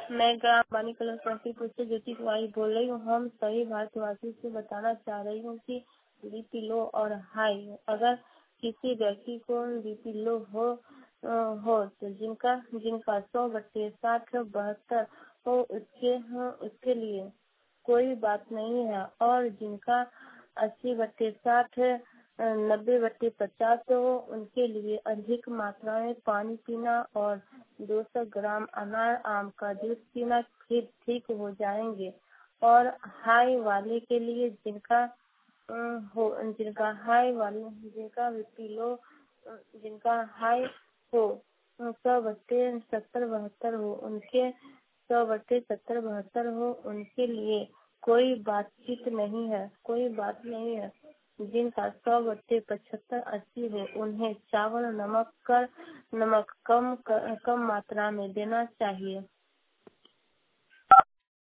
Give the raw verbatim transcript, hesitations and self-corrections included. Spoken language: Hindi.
मैं ग्राम वाणी कलर समस्तीपुर से ज्योति कुमारी बोल रही हूँ। हम सभी भारतवासियों से बताना चाह रही हूँ कि बीपी लो और हाई, अगर किसी व्यक्ति को बीपी लो हो अ, हो तो जिनका जिनका सौ बट्टे साठ बहत्तर हो उसके हो उसके लिए कोई बात नहीं है, और जिनका अस्सी बट्टे साठ नब्बे बट्टे पचास हो उनके लिए अधिक मात्रा में पानी पीना और दो सौ ग्राम अनार आम का जूस पीना फिर ठीक हो जाएंगे। और हाई वाले के लिए जिनका अ, हो जिनका हाई वाले जिनका बीपी लो अ, जिनका हाई हो सौ बट्टे सत्तर बहत्तर हो उनके सौ बट्टे सत्तर बहत्तर हो उनके लिए कोई बातचीत नहीं है, कोई बात नहीं है। जिनका सौ बट्टे पचहत्तर अस्सी हो उन्हें चावल नमक कर नमक कम कर, कम मात्रा में देना चाहिए।